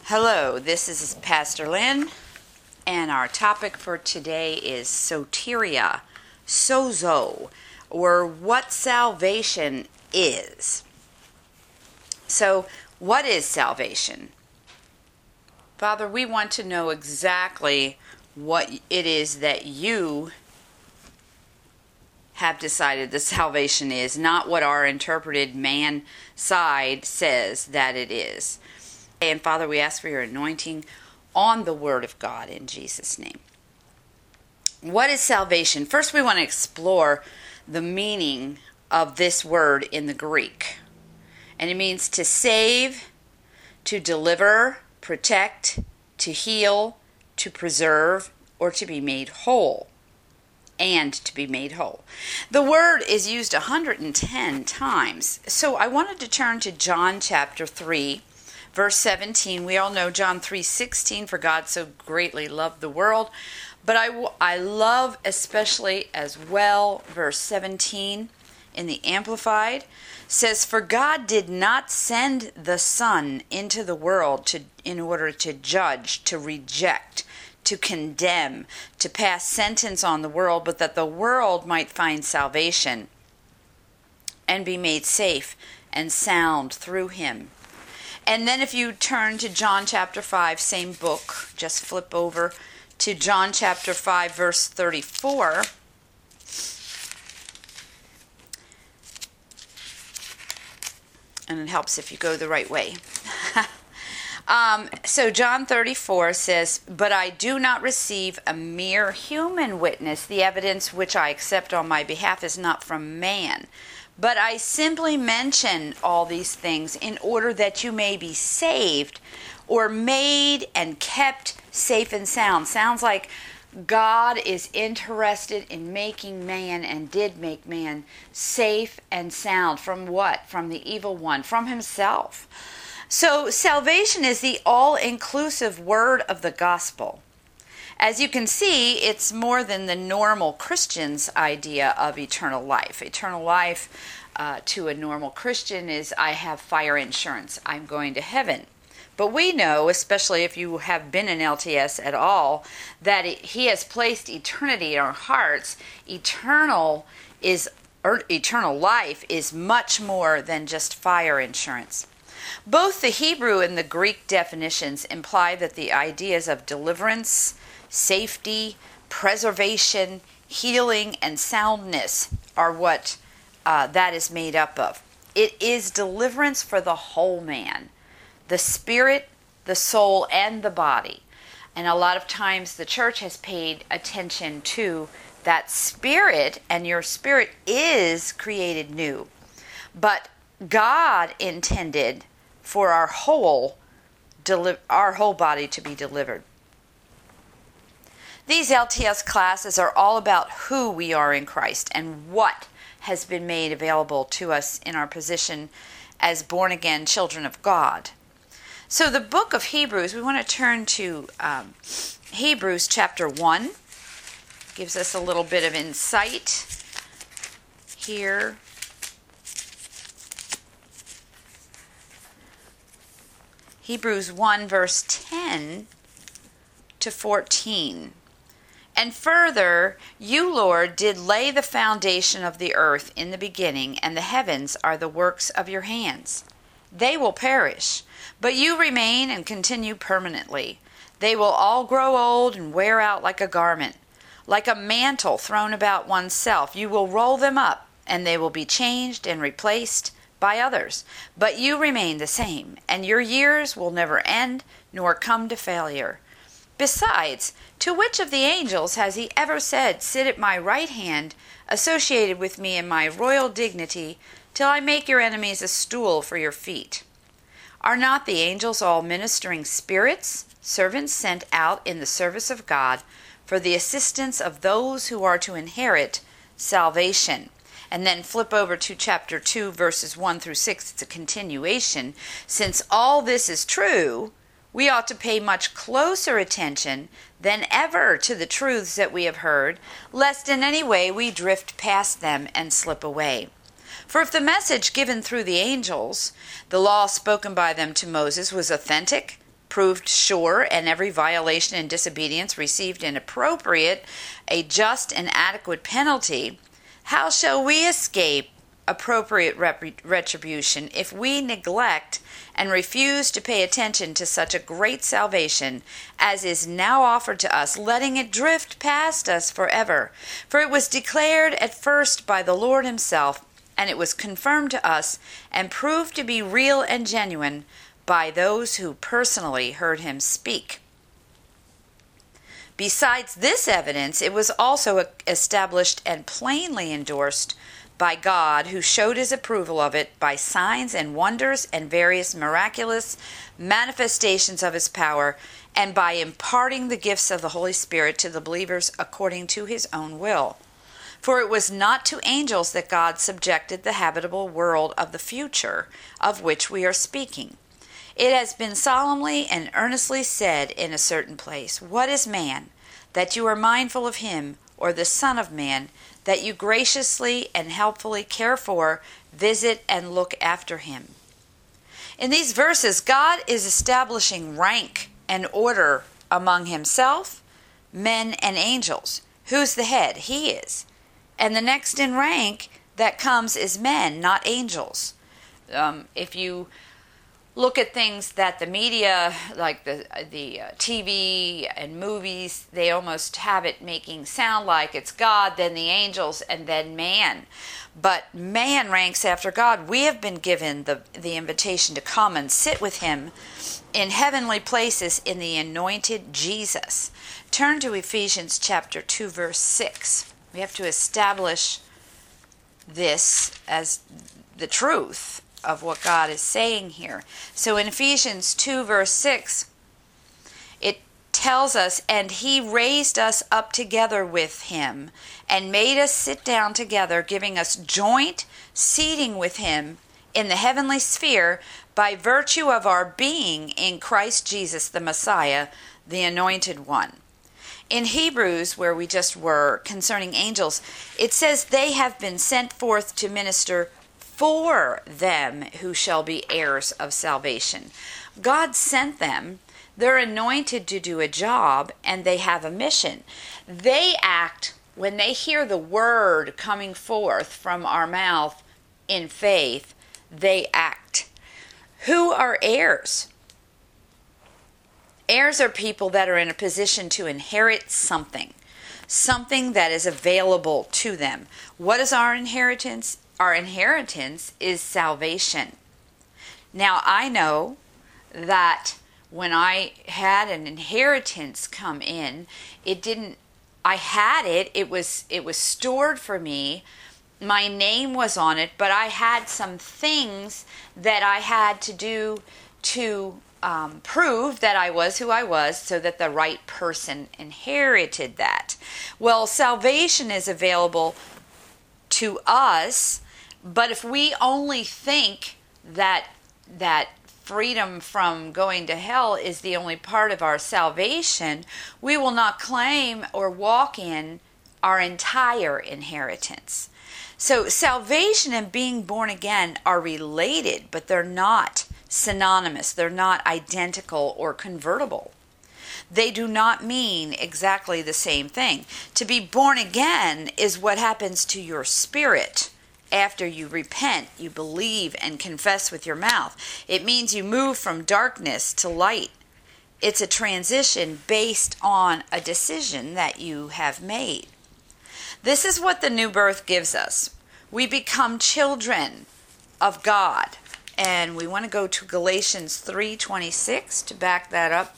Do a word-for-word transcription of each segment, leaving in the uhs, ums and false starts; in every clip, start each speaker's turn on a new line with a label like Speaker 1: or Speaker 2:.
Speaker 1: Hello, this is Pastor Lynn, and our topic for today is soteria, sozo, or what salvation is. So, what is salvation? Father, we want to know exactly what it is that you have decided the salvation is, not what our interpreted man side says that it is. And Father, we ask for your anointing on the Word of God in Jesus' name. What is salvation? First, we want to explore the meaning of this word in the Greek. And it means to save, to deliver, protect, to heal, to preserve, or to be made whole. And to be made whole. The word is used one hundred ten times. So I wanted to turn to John chapter three. Verse seventeen, we all know John three sixteen, for God so greatly loved the world. But I, I love especially as well verse seventeen in the Amplified. Says, for God did not send the Son into the world to in order to judge, to reject, to condemn, to pass sentence on the world, but that the world might find salvation and be made safe and sound through him. And then if you turn to John chapter five, same book, just flip over to John chapter five, verse thirty-four. And it helps if you go the right way. um, so John thirty-four says, but I do not receive a mere human witness. The evidence which I accept on my behalf is not from man. But I simply mention all these things in order that you may be saved or made and kept safe and sound. Sounds like God is interested in making man and did make man safe and sound. From what? From the evil one, from himself. So salvation is the all-inclusive word of the gospel. As you can see, it's more than the normal Christian's idea of eternal life. Eternal life uh, to a normal Christian is, I have fire insurance. I'm going to heaven. But we know, especially if you have been in L T S at all, that it, he has placed eternity in our hearts. Eternal is or eternal life is much more than just fire insurance. Both the Hebrew and the Greek definitions imply that the ideas of deliverance, safety, preservation, healing, and soundness are what uh, that is made up of. It is deliverance for the whole man, the spirit, the soul, and the body. And a lot of times the church has paid attention to that spirit, and your spirit is created new. But God intended for our whole, deli- our whole body to be delivered. These L T S classes are all about who we are in Christ and what has been made available to us in our position as born-again children of God. So the book of Hebrews, we want to turn to um, Hebrews chapter one. Gives us a little bit of insight here. Hebrews one, verse ten to fourteen. And further, you, Lord, did lay the foundation of the earth in the beginning, and the heavens are the works of your hands. They will perish, but you remain and continue permanently. They will all grow old and wear out like a garment, like a mantle thrown about oneself. You will roll them up, and they will be changed and replaced by others. But you remain the same, and your years will never end nor come to failure. Besides, to which of the angels has he ever said, sit at my right hand, associated with me in my royal dignity, till I make your enemies a stool for your feet? Are not the angels all ministering spirits, servants sent out in the service of God, for the assistance of those who are to inherit salvation? And then flip over to chapter two, verses one through six. It's a continuation. Since all this is true, we ought to pay much closer attention than ever to the truths that we have heard, lest in any way we drift past them and slip away. For if the message given through the angels, the law spoken by them to Moses, was authentic, proved sure, and every violation and disobedience received an appropriate, a just and adequate penalty, how shall we escape appropriate rep- retribution if we neglect and refuse to pay attention to such a great salvation as is now offered to us, letting it drift past us forever? For it was declared at first by the Lord himself, and it was confirmed to us and proved to be real and genuine by those who personally heard him speak. Besides this evidence, it was also established and plainly endorsed by God, who showed his approval of it by signs and wonders and various miraculous manifestations of his power, and by imparting the gifts of the Holy Spirit to the believers according to his own will. For it was not to angels that God subjected the habitable world of the future, of which we are speaking. It has been solemnly and earnestly said in a certain place, "What is man, that you are mindful of him, or the Son of Man, that you graciously and helpfully care for, visit, and look after him?" In these verses, God is establishing rank and order among himself, men, and angels. Who's the head? He is. And the next in rank that comes is men, not angels. Um, if you look at things that the media, like the the uh, T V and movies, they almost have it making sound like it's God, then the angels, and then man. But man ranks after God. We have been given the, the invitation to come and sit with him in heavenly places in the anointed Jesus. Turn to Ephesians chapter two, verse six. We have to establish this as the truth of what God is saying here. So in Ephesians two, verse six, it tells us, "And he raised us up together with him and made us sit down together, giving us joint seating with him in the heavenly sphere by virtue of our being in Christ Jesus the Messiah, the Anointed One." In Hebrews, where we just were, concerning angels, it says they have been sent forth to minister for them who shall be heirs of salvation. God sent them. They're anointed to do a job, and they have a mission. They act when they hear the word coming forth from our mouth in faith. They act. Who are heirs? Heirs are people that are in a position to inherit something, something that is available to them. What is our inheritance? Our inheritance is salvation. Now, I know that when I had an inheritance come in, it didn't, I had it, it was, it was stored for me. My name was on it, but I had some things that I had to do to um, prove that I was who I was so that the right person inherited that. Well, salvation is available to us, but if we only think that that freedom from going to hell is the only part of our salvation, we will not claim or walk in our entire inheritance. So salvation and being born again are related, but they're not synonymous. They're not identical or convertible. They do not mean exactly the same thing. To be born again is what happens to your spirit after you repent, you believe, and confess with your mouth. It means you move from darkness to light. It's a transition based on a decision that you have made. This is what the new birth gives us. We become children of God. And we want to go to Galatians three twenty-six to back that up.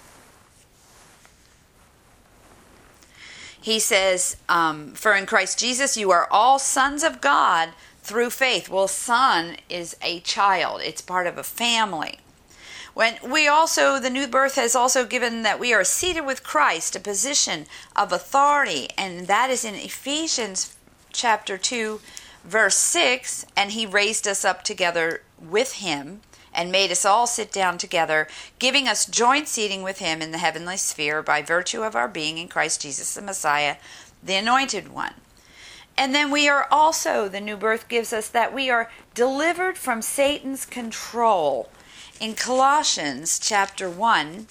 Speaker 1: He says, um, "For in Christ Jesus you are all sons of God through faith." Well, son is a child. It's part of a family. When we also, the new birth has also given that we are seated with Christ, a position of authority. And that is in Ephesians chapter two, verse six. "And he raised us up together with him and made us all sit down together, giving us joint seating with him in the heavenly sphere by virtue of our being in Christ Jesus the Messiah, the Anointed One." And then we are also, the new birth gives us that we are delivered from Satan's control. In Colossians chapter one,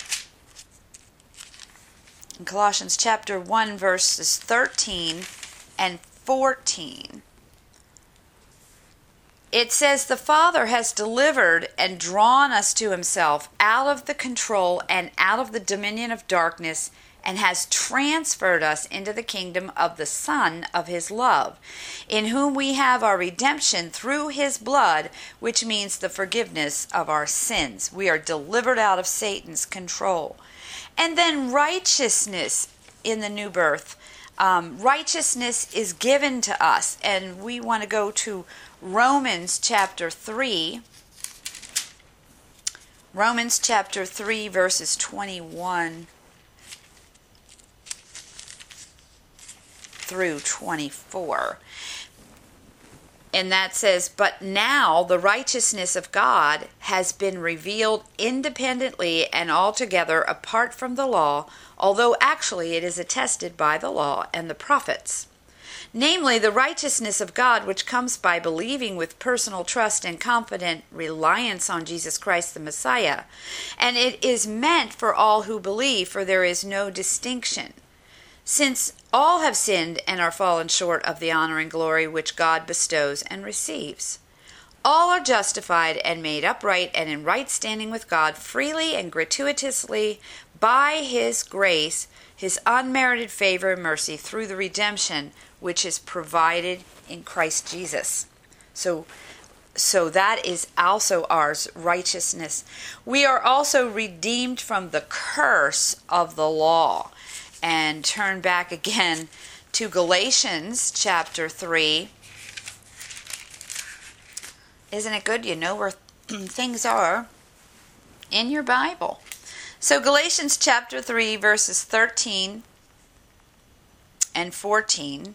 Speaker 1: in Colossians chapter one, verses thirteen and fourteen, it says, the Father has delivered and drawn us to himself out of the control and out of the dominion of darkness, and has transferred us into the kingdom of the Son of his love, in whom we have our redemption through his blood, which means the forgiveness of our sins. We are delivered out of Satan's control. And then righteousness in the new birth. Um, righteousness is given to us, and we want to go to Romans chapter three. Romans chapter three, verses twenty-one through twenty-four. And that says, but now the righteousness of God has been revealed independently and altogether apart from the law, although actually it is attested by the law and the prophets. Namely, the righteousness of God, which comes by believing with personal trust and confident reliance on Jesus Christ the Messiah. And it is meant for all who believe, for there is no distinction. Since all have sinned and are fallen short of the honor and glory which God bestows and receives. All are justified and made upright and in right standing with God freely and gratuitously by his grace, his unmerited favor and mercy through the redemption which is provided in Christ Jesus. So, so that is also ours, righteousness. We are also redeemed from the curse of the law. And turn back again to Galatians chapter three. Isn't it good? You know where things are in your Bible. So Galatians chapter three, verses thirteen and fourteen.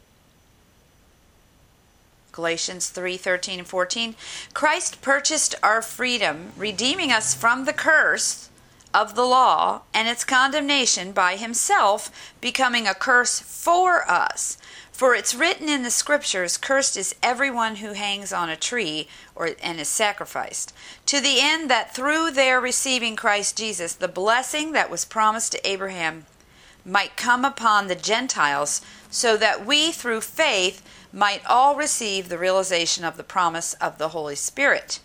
Speaker 1: Galatians three, thirteen and fourteen. Christ purchased our freedom, redeeming us from the curse of the law and its condemnation by himself, becoming a curse for us. For it's written in the scriptures, cursed is everyone who hangs on a tree or and is sacrificed, to the end that through their receiving Christ Jesus, the blessing that was promised to Abraham might come upon the Gentiles, so that we through faith might all receive the realization of the promise of the Holy Spirit.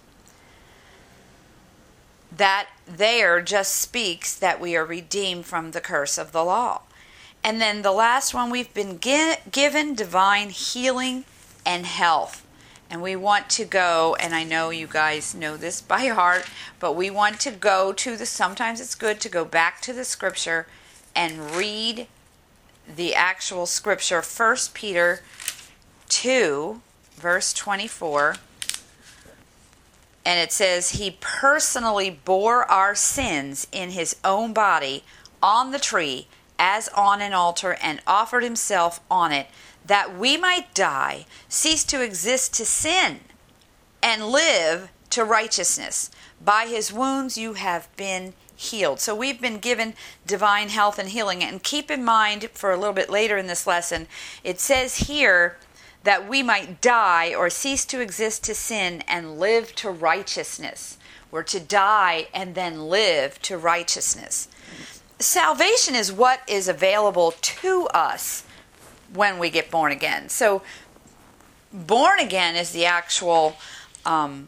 Speaker 1: That there just speaks that we are redeemed from the curse of the law. And then the last one, we've been gi- given divine healing and health. And we want to go, and I know you guys know this by heart, but we want to go to the, sometimes it's good to go back to the scripture and read the actual scripture. First Peter two, verse twenty-four. And it says, he personally bore our sins in his own body on the tree as on an altar, and offered himself on it, that we might die, cease to exist to sin, and live to righteousness. By his wounds you have been healed. So we've been given divine health and healing. And keep in mind, for a little bit later in this lesson, it says here that we might die or cease to exist to sin and live to righteousness. We're to die and then live to righteousness. Salvation is what is available to us when we get born again. So born again is the actual, um,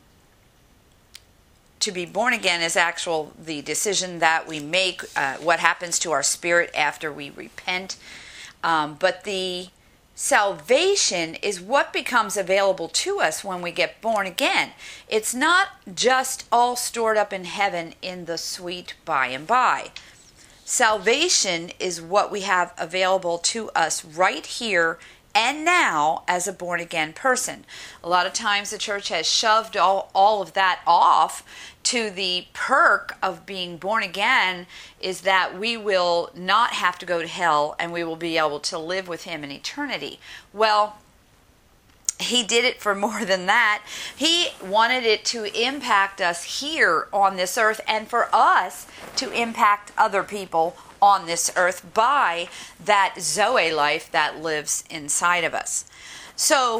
Speaker 1: to be born again is actual, the decision that we make, uh, what happens to our spirit after we repent. Um, but the salvation is what becomes available to us when we get born again. It's not just all stored up in heaven in the sweet by and by. Salvation is what we have available to us right here and now as a born-again person. A lot of times the church has shoved all, all of that off to the perk of being born again, is that we will not have to go to hell and we will be able to live with him in eternity. Well, he did it for more than that. He wanted it to impact us here on this earth, and for us to impact other people on this earth by that Zoe life that lives inside of us. So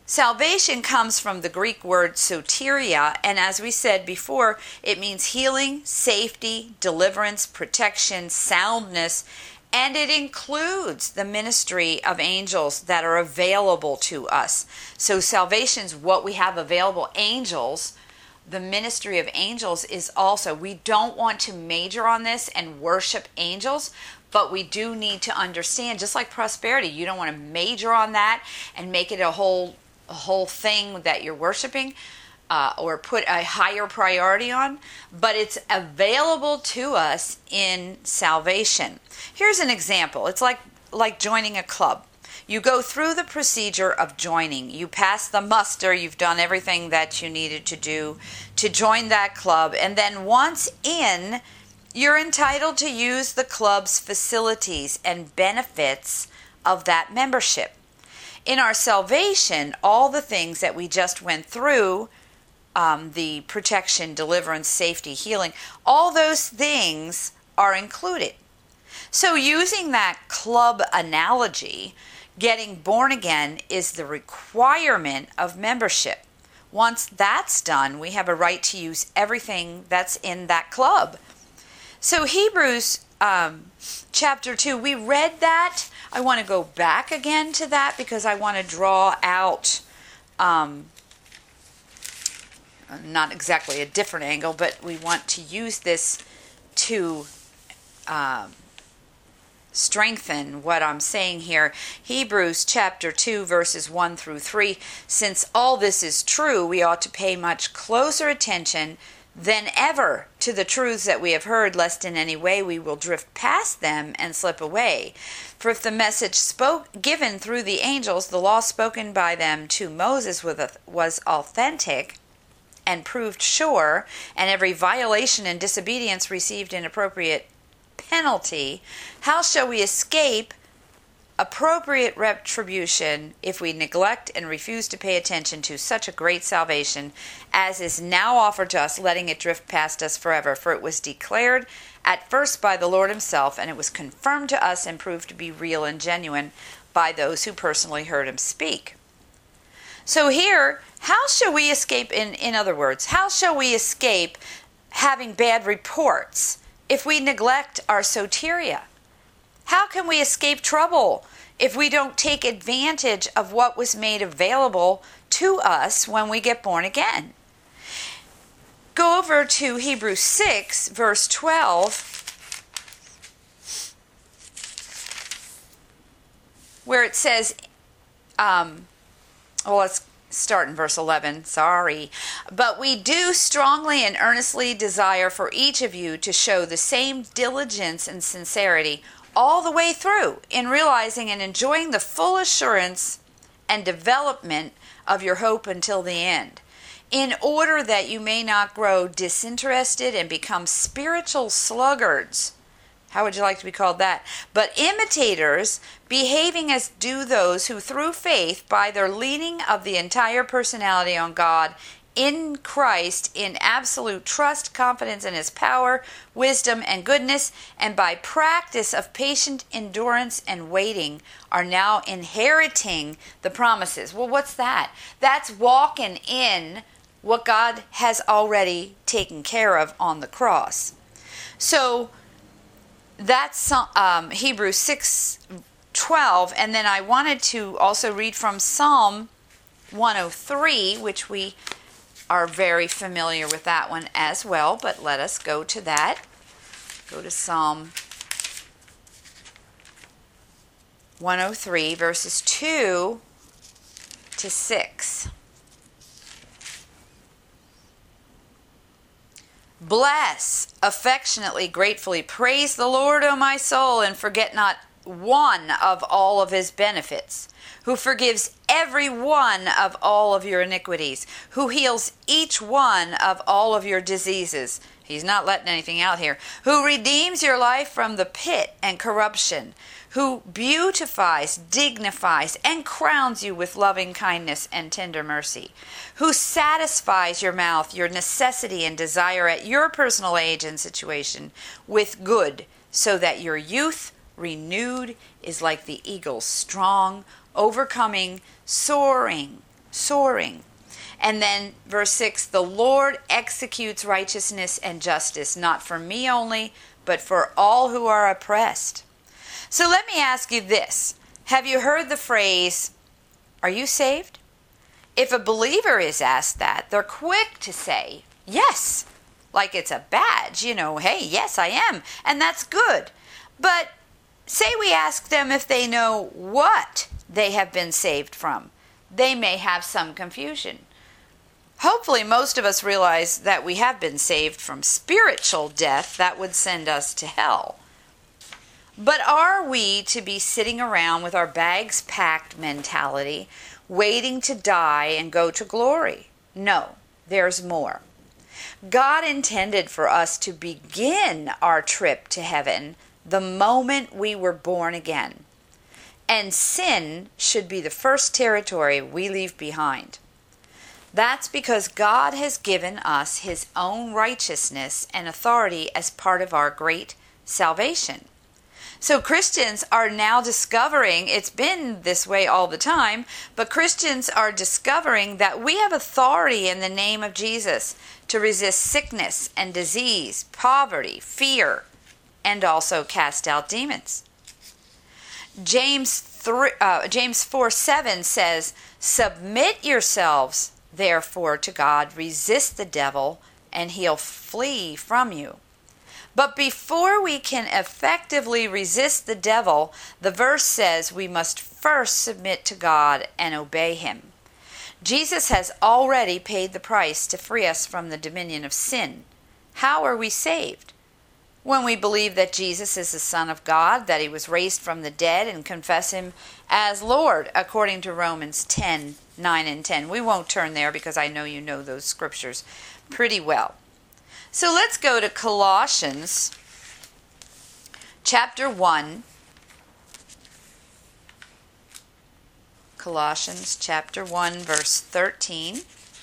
Speaker 1: Salvation comes from the Greek word soteria, and as we said before, it means healing, safety, deliverance, protection, soundness, and it includes the ministry of angels that are available to us. So salvation's what we have available. Angels, the ministry of angels is also, we don't want to major on this and worship angels, but we do need to understand, just like prosperity, you don't want to major on that and make it a whole a whole thing that you're worshiping uh, or put a higher priority on, but it's available to us in salvation. Here's an example. It's like like joining a club. You go through the procedure of joining. You pass the muster. You've done everything that you needed to do to join that club. And then once in, you're entitled to use the club's facilities and benefits of that membership. In our salvation, all the things that we just went through, um, the protection, deliverance, safety, healing, all those things are included. So using that club analogy, getting born again is the requirement of membership. Once that's done, we have a right to use everything that's in that club. So Hebrews um, chapter two, we read that. I want to go back again to that because I want to draw out, um, not exactly a different angle, but we want to use this to um, strengthen what I'm saying here. Hebrews chapter two, verses one through three. Since all this is true, we ought to pay much closer attention than ever to the truths that we have heard, lest in any way we will drift past them and slip away. For if the message spoke given through the angels, the law spoken by them to Moses was authentic and proved sure, and every violation and disobedience received an appropriate penalty, how shall we escape appropriate retribution if we neglect and refuse to pay attention to such a great salvation as is now offered to us, letting it drift past us forever? For it was declared at first by the Lord himself, and it was confirmed to us and proved to be real and genuine by those who personally heard him speak. So here, how shall we escape, in, in other words, how shall we escape having bad reports if we neglect our soteria? How can we escape trouble if we don't take advantage of what was made available to us when we get born again? Go over to Hebrews six, verse twelve, where it says, um, well, let's start in verse eleven, sorry. But we do strongly and earnestly desire for each of you to show the same diligence and sincerity all the way through in realizing and enjoying the full assurance and development of your hope until the end, in order that you may not grow disinterested and become spiritual sluggards. How would you like to be called that? But imitators, behaving as do those who through faith, by their leaning of the entire personality on God, in Christ, in absolute trust, confidence in his power, wisdom, and goodness, and by practice of patient endurance and waiting, are now inheriting the promises. Well, what's that? That's walking in what God has already taken care of on the cross. So that's um, Hebrews six twelve, and then I wanted to also read from Psalm one oh three, which we are very familiar with that one as well, but let us go to that. Go to Psalm one oh three, verses two to six. Bless, affectionately, gratefully, praise the Lord, O my soul, and forget not one of all of his benefits, who forgives every one of all of your iniquities, who heals each one of all of your diseases. He's not letting anything out here. Who redeems your life from the pit and corruption, who beautifies, dignifies, and crowns you with loving kindness and tender mercy, who satisfies your mouth, your necessity and desire at your personal age and situation with good, so that your youth renewed is like the eagle's, strong, overcoming, soaring soaring. And then verse six, the Lord executes righteousness and justice, not for me only, but for all who are oppressed. So let me ask you this. Have you heard the phrase, are you saved? If a believer is asked that, they're quick to say, yes, like it's a badge, you know, hey, yes, I am, and that's good. But say we ask them if they know what they have been saved from. They may have some confusion. Hopefully, most of us realize that we have been saved from spiritual death that would send us to hell. But are we to be sitting around with our bags packed mentality, waiting to die and go to glory? No, there's more. God intended for us to begin our trip to heaven the moment we were born again. And sin should be the first territory we leave behind. That's because God has given us His own righteousness and authority as part of our great salvation. So Christians are now discovering, it's been this way all the time, but Christians are discovering that we have authority in the name of Jesus to resist sickness and disease, poverty, fear, and also cast out demons. James three, uh, James four seven says, submit yourselves therefore to God, resist the devil, and he'll flee from you. But before we can effectively resist the devil, the verse says we must first submit to God and obey Him. Jesus has already paid the price to free us from the dominion of sin. How are we saved? When we believe that Jesus is the Son of God, that He was raised from the dead, and confess Him as Lord, according to Romans ten, nine and ten. We won't turn there because I know you know those scriptures pretty well. So let's go to Colossians chapter one. Colossians chapter one, verse thirteen.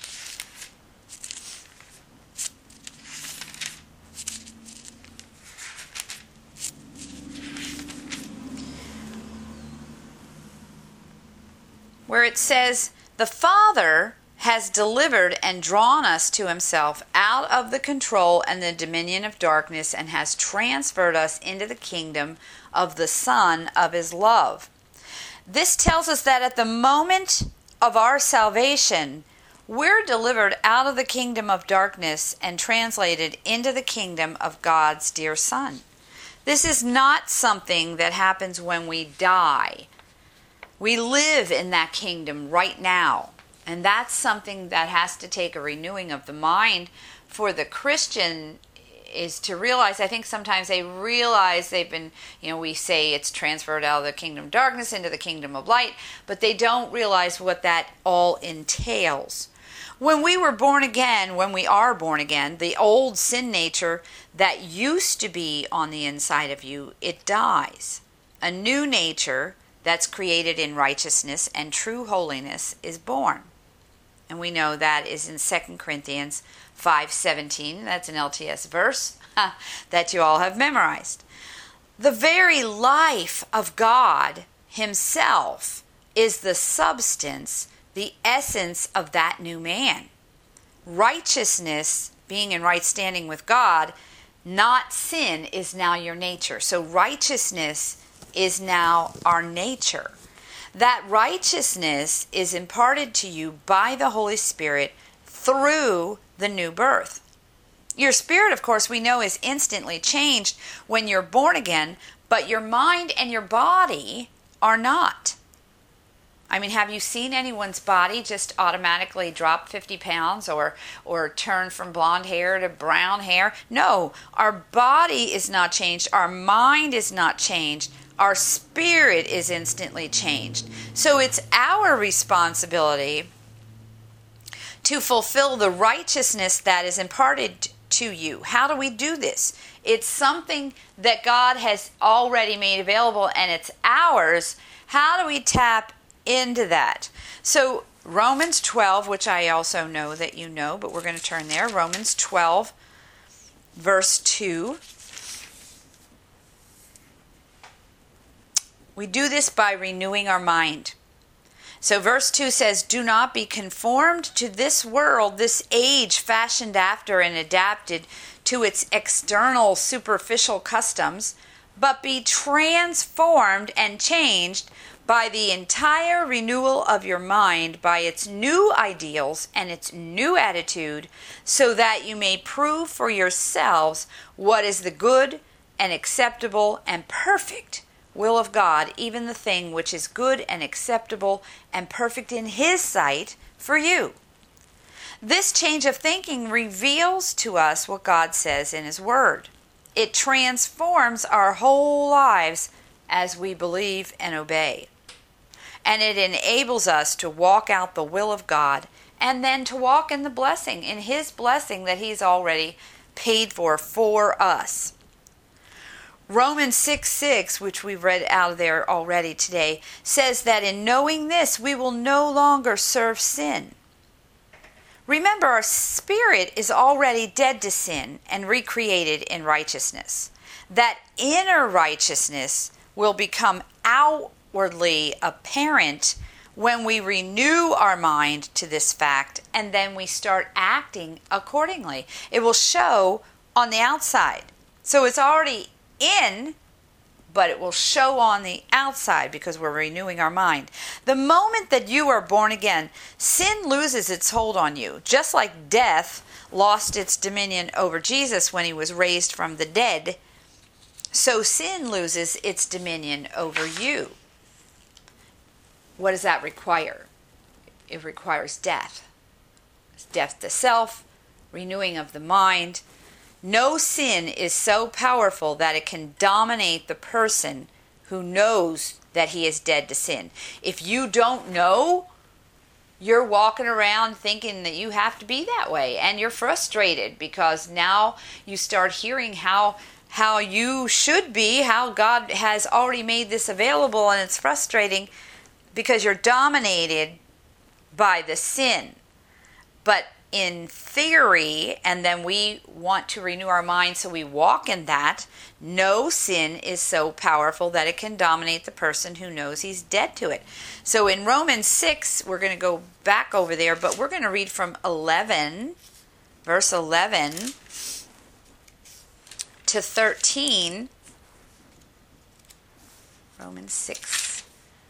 Speaker 1: Where it says, the Father has delivered and drawn us to Himself out of the control and the dominion of darkness, and has transferred us into the kingdom of the Son of His love. This tells us that at the moment of our salvation, we're delivered out of the kingdom of darkness and translated into the kingdom of God's dear Son. This is not something that happens when we die. We live in that kingdom right now. And that's something that has to take a renewing of the mind for the Christian, is to realize, I think sometimes they realize they've been, you know, we say it's transferred out of the kingdom of darkness into the kingdom of light, but they don't realize what that all entails. When we were born again, when we are born again, the old sin nature that used to be on the inside of you, it dies. A new nature that's created in righteousness and true holiness is born. And we know that is in Second Corinthians five seventeen. That's an L T S verse that you all have memorized. The very life of God Himself is the substance, the essence of that new man. Righteousness, being in right standing with God, not sin, is now your nature. So righteousness is now our nature. That righteousness is imparted to you by the Holy Spirit through the new birth. Your spirit, of course, we know is instantly changed when you're born again, but your mind and your body are not. I mean, have you seen anyone's body just automatically drop fifty pounds or, or turn from blonde hair to brown hair? No, our body is not changed. Our mind is not changed. Our spirit is instantly changed. So it's our responsibility to fulfill the righteousness that is imparted to you. How do we do this? It's something that God has already made available, and it's ours. How do we tap into that? So Romans twelve, which I also know that you know, but we're going to turn there. Romans twelve, verse two. We do this by renewing our mind. So verse two says, do not be conformed to this world, this age fashioned after and adapted to its external superficial customs, but be transformed and changed by the entire renewal of your mind, by its new ideals and its new attitude, so that you may prove for yourselves what is the good and acceptable and perfect will of God, even the thing which is good and acceptable and perfect in His sight for you. This change of thinking reveals to us what God says in His Word. It transforms our whole lives as we believe and obey. And it enables us to walk out the will of God and then to walk in the blessing, in His blessing that He's already paid for for us. Romans six six, which we've read out of there already today, says that in knowing this, we will no longer serve sin. Remember, our spirit is already dead to sin and recreated in righteousness. That inner righteousness will become outwardly apparent when we renew our mind to this fact and then we start acting accordingly. It will show on the outside. So it's already in, but it will show on the outside because we're renewing our mind. The moment that you are born again, sin loses its hold on you, just like death lost its dominion over Jesus when He was raised from the dead. So sin loses its dominion over you. What does that require? It requires death. Death to self, renewing of the mind. No sin is so powerful that it can dominate the person who knows that he is dead to sin. If you don't know, you're walking around thinking that you have to be that way, and you're frustrated because now you start hearing how how you should be, how God has already made this available, and it's frustrating because you're dominated by the sin. But in theory, and then we want to renew our mind so we walk in that, no sin is so powerful that it can dominate the person who knows he's dead to it. So in Romans six, we're going to go back over there, but we're going to read from eleven, verse eleven to thirteen. Romans six,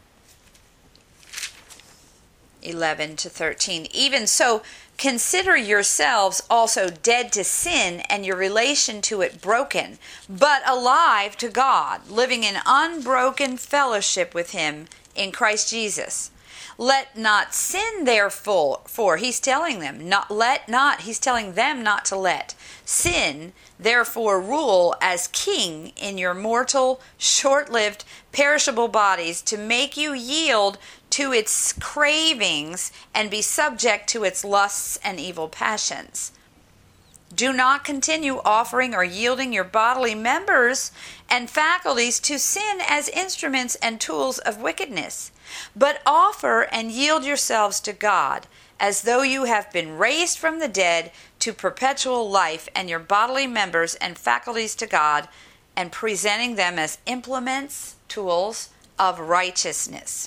Speaker 1: eleven to thirteen. Even so, consider yourselves also dead to sin and your relation to it broken, but alive to God, living in unbroken fellowship with Him in Christ Jesus. Let not sin therefore, for He's telling them, not let not, He's telling them not to let sin therefore rule as king in your mortal, short-lived, perishable bodies, to make you yield to its cravings and be subject to its lusts and evil passions. Do not continue offering or yielding your bodily members and faculties to sin as instruments and tools of wickedness, but offer and yield yourselves to God as though you have been raised from the dead to perpetual life, and your bodily members and faculties to God, and presenting them as implements, tools of righteousness.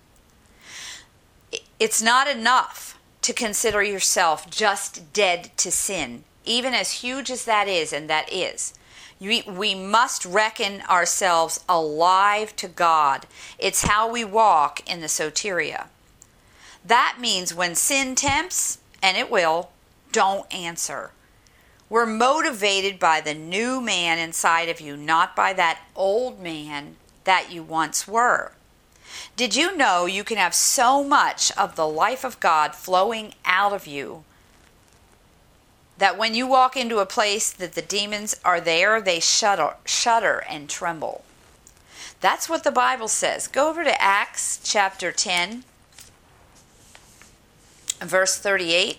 Speaker 1: It's not enough to consider yourself just dead to sin, even as huge as that is, and that is. We, we must reckon ourselves alive to God. It's how we walk in the soteria. That means when sin tempts, and it will, don't answer. We're motivated by the new man inside of you, not by that old man that you once were. Did you know you can have so much of the life of God flowing out of you that when you walk into a place that the demons are there, they shudder, shudder and tremble? That's what the Bible says. Go over to Acts chapter ten, verse thirty-eight.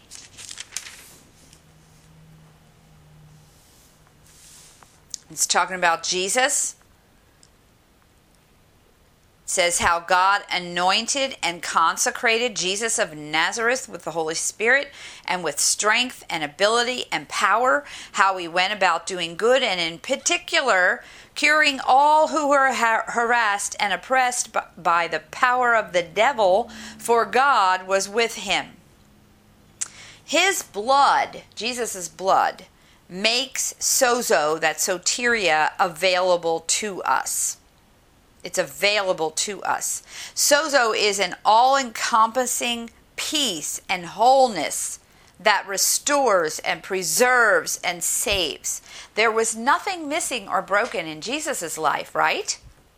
Speaker 1: It's talking about Jesus. says how God anointed and consecrated Jesus of Nazareth with the Holy Spirit and with strength and ability and power, how he went about doing good and in particular curing all who were har- harassed and oppressed b- by the power of the devil, for God was with him. His blood, Jesus' blood, makes sozo, that soteria, available to us. It's available to us. Sozo is an all-encompassing peace and wholeness that restores and preserves and saves. There was nothing missing or broken in Jesus' life, right?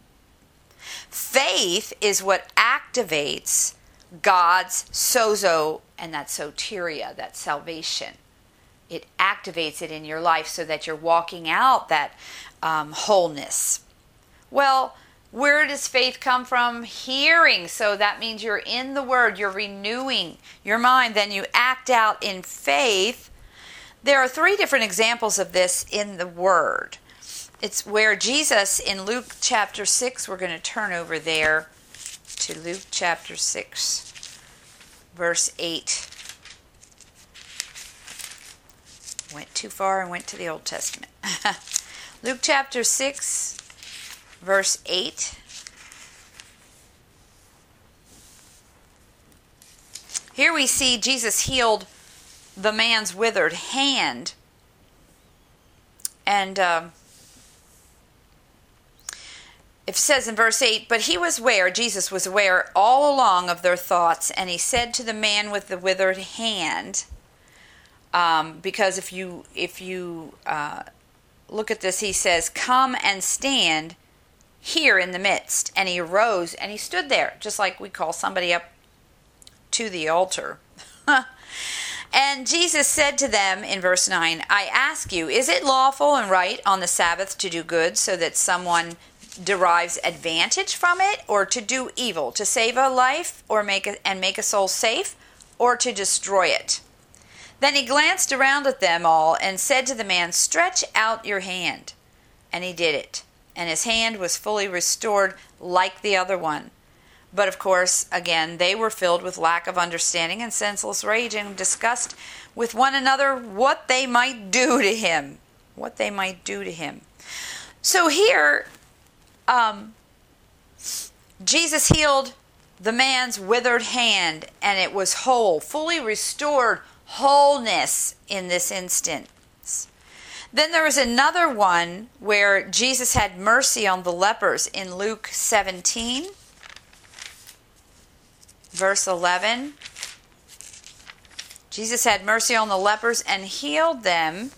Speaker 1: Faith is what activates God's sozo and that soteria, that salvation. It activates it in your life so that you're walking out that um, wholeness. Well, where does faith come from? Hearing. So that means you're in the Word. You're renewing your mind. Then you act out in faith. There are three different examples of this in the Word. It's where Jesus, in Luke chapter six, we're going to turn over there to Luke chapter six, verse eight. Went too far and went to the Old Testament. Luke chapter six, verse eight. Here we see Jesus healed the man's withered hand. And uh, it says in verse eight, but he was aware, Jesus was aware all along of their thoughts, and he said to the man with the withered hand, um, because if you, if you uh, look at this, he says, come and stand here in the midst. And he arose and he stood there, just like we call somebody up to the altar. And Jesus said to them in verse nine, I ask you, is it lawful and right on the Sabbath to do good so that someone derives advantage from it, or to do evil, to save a life or make a, and make a soul safe, or to destroy it? Then he glanced around at them all and said to the man, stretch out your hand. And he did it. And his hand was fully restored like the other one. But of course, again, they were filled with lack of understanding and senseless rage and discussed with one another what they might do to him. What they might do to him. So here, um, Jesus healed the man's withered hand, and it was whole, fully restored wholeness in this instance. Then there was another one where Jesus had mercy on the lepers in Luke seventeen. Verse eleven, Jesus had mercy on the lepers and healed them.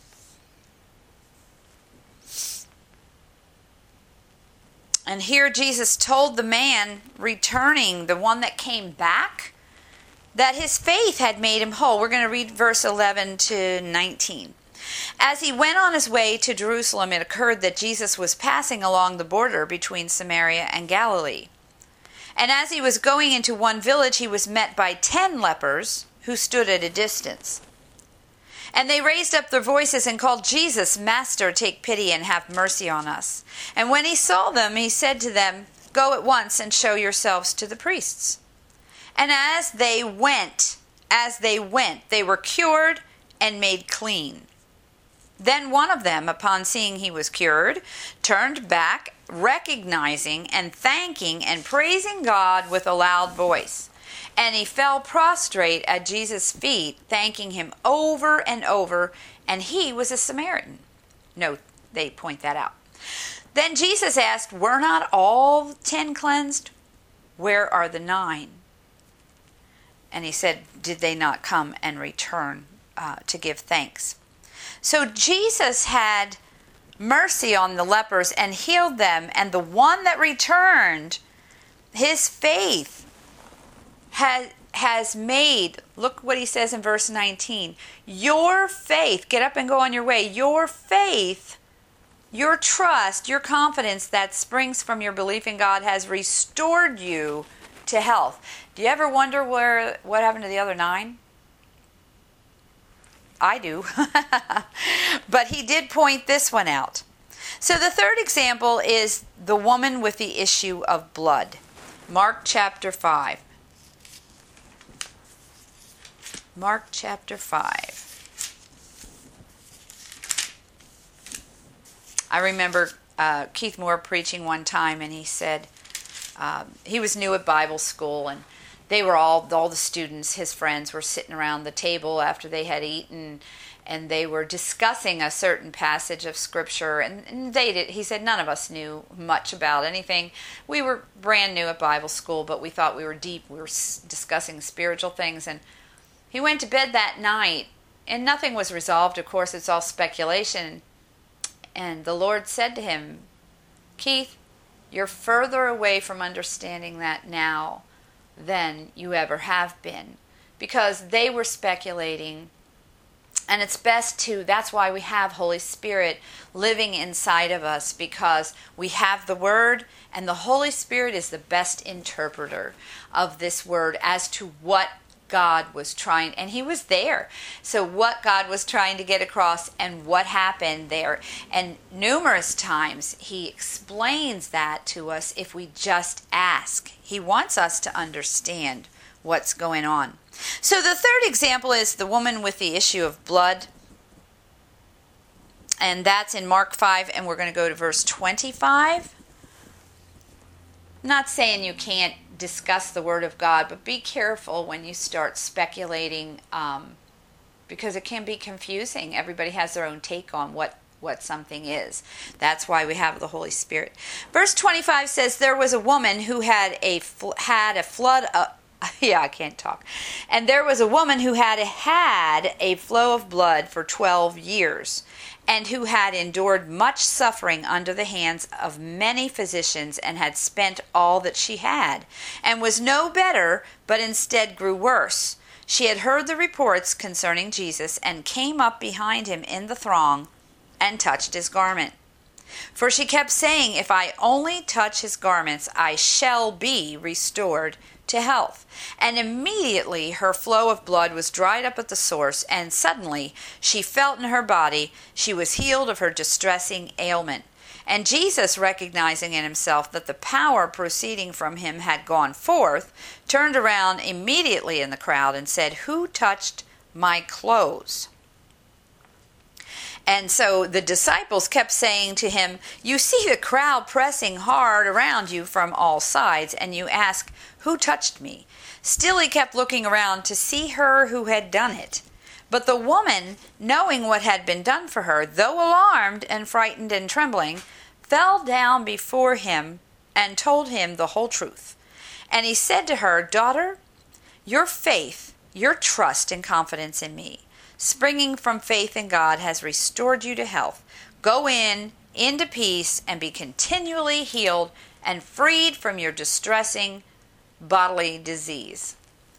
Speaker 1: And here Jesus told the man returning, the one that came back, that his faith had made him whole. We're going to read verse eleven to nineteen. As he went on his way to Jerusalem, it occurred that Jesus was passing along the border between Samaria and Galilee. And as he was going into one village, he was met by ten lepers who stood at a distance. And they raised up their voices and called, Jesus, Master, take pity and have mercy on us. And when he saw them, he said to them, go at once and show yourselves to the priests. And as they went, as they went, they were cured and made clean. Then one of them, upon seeing he was cured, turned back, recognizing and thanking and praising God with a loud voice. And he fell prostrate at Jesus' feet, thanking him over and over, and he was a Samaritan. No, they point that out. Then Jesus asked, were not all ten cleansed? Where are the nine? And he said, did they not come and return uh, to give thanks? So Jesus had mercy on the lepers and healed them, and the one that returned, his faith has, has made, look what he says in verse nineteen, your faith, get up and go on your way, your faith, your trust, your confidence that springs from your belief in God has restored you to health. Do you ever wonder where what happened to the other nine? I do. But he did point this one out. So the third example is the woman with the issue of blood. Mark chapter five. Mark chapter five. I remember uh, Keith Moore preaching one time, and he said um, he was new at Bible school, and they were all, all the students, his friends, were sitting around the table after they had eaten, and they were discussing a certain passage of Scripture, and, and they did, he said none of us knew much about anything. We were brand new at Bible school, but we thought we were deep. We were s- discussing spiritual things, and he went to bed that night, and nothing was resolved. Of course, it's all speculation. And the Lord said to him, Keith, you're further away from understanding that now than you ever have been, because they were speculating. And it's best to, that's why we have Holy Spirit living inside of us, because we have the Word, and the Holy Spirit is the best interpreter of this Word as to what God was trying, and he was there. So what God was trying to get across and what happened there. And numerous times he explains that to us if we just ask. He wants us to understand what's going on. So the third example is the woman with the issue of blood. And that's in Mark five, and we're going to go to verse twenty-five. I'm not saying you can't discuss the Word of God, but be careful when you start speculating, um, because it can be confusing. Everybody has their own take on what, what something is. That's why we have the Holy Spirit. Verse twenty-five says, there was a woman who had a fl- had a flood of yeah, I can't talk. And there was a woman who had had a flow of blood for twelve years, and who had endured much suffering under the hands of many physicians, and had spent all that she had, and was no better, but instead grew worse. She had heard the reports concerning Jesus, and came up behind him in the throng, and touched his garment. For she kept saying, if I only touch his garments, I shall be restored to health. And immediately her flow of blood was dried up at the source, and suddenly she felt in her body she was healed of her distressing ailment. And Jesus, recognizing in himself that the power proceeding from him had gone forth, turned around immediately in the crowd and said, who touched my clothes? And so the disciples kept saying to him, you see the crowd pressing hard around you from all sides, and you ask, who touched me? Still he kept looking around to see her who had done it. But the woman, knowing what had been done for her, though alarmed and frightened and trembling, fell down before him and told him the whole truth. And he said to her, daughter, your faith, your trust and confidence in me, springing from faith in God, has restored you to health. Go in, into peace, and be continually healed and freed from your distressing bodily disease.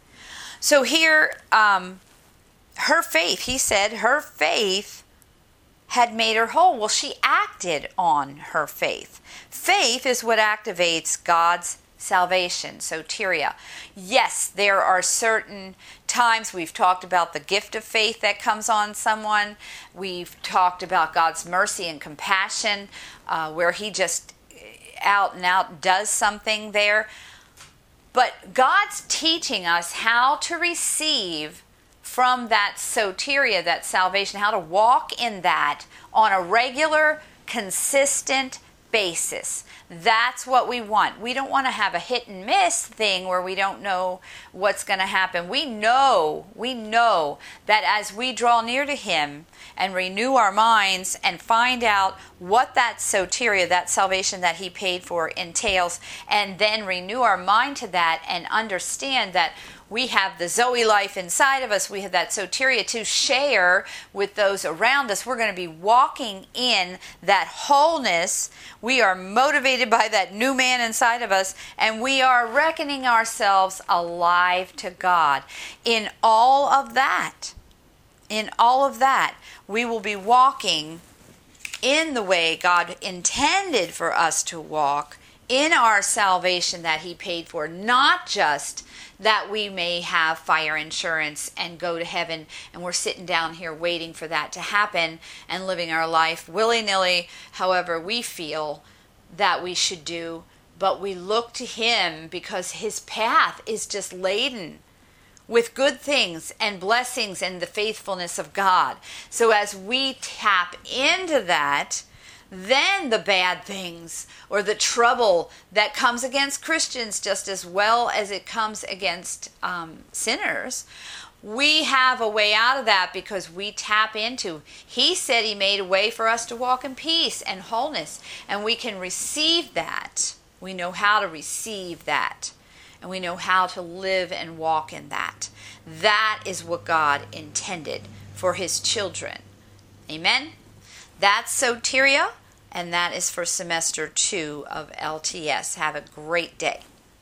Speaker 1: So here, um, her faith, he said, her faith had made her whole. Well, she acted on her faith. Faith is what activates God's salvation, soteria. Yes, there are certain times we've talked about the gift of faith that comes on someone. We've talked about God's mercy and compassion, uh, where he just out and out does something there. But God's teaching us how to receive from that soteria, that salvation, how to walk in that on a regular, consistent basis. That's what we want. We don't want to have a hit and miss thing where we don't know what's going to happen. We know, we know that as we draw near to him and renew our minds and find out what that soteria, that salvation that he paid for, entails, and then renew our mind to that and understand that we have the Zoe life inside of us. We have that soteria to share with those around us. We're going to be walking in that wholeness. We are motivated by that new man inside of us, and we are reckoning ourselves alive to God. In all of that, in all of that, we will be walking in the way God intended for us to walk, in our salvation that he paid for, not just that we may have fire insurance and go to heaven, and we're sitting down here waiting for that to happen and living our life willy-nilly however we feel that we should do. but we look to him because his path is just laden with good things and blessings and the faithfulness of God. So as we tap into that, then the bad things or the trouble that comes against Christians just as well as it comes against um, sinners, we have a way out of that because we tap into, he said he made a way for us to walk in peace and wholeness, and we can receive that. We know how to receive that, and we know how to live and walk in that. That is what God intended for his children. Amen? That's Soteria, and that is for semester two of L T S. Have a great day.